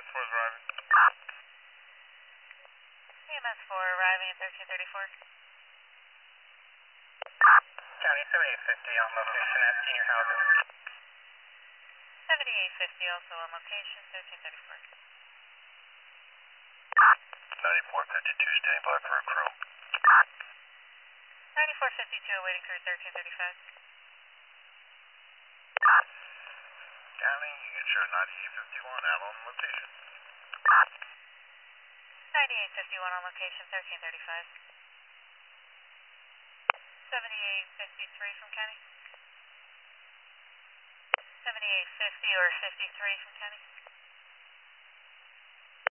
EMS4 is arriving. EMS4 arriving at 1334. County 7850 on location at senior housing. 7850 also on location, 1334. 9452 standing by for a crew. 9452 awaiting crew, 1335. County, you can show 9851 out on location. 9851 on location, 1335. 7853 from County. 7850 or 53 from County.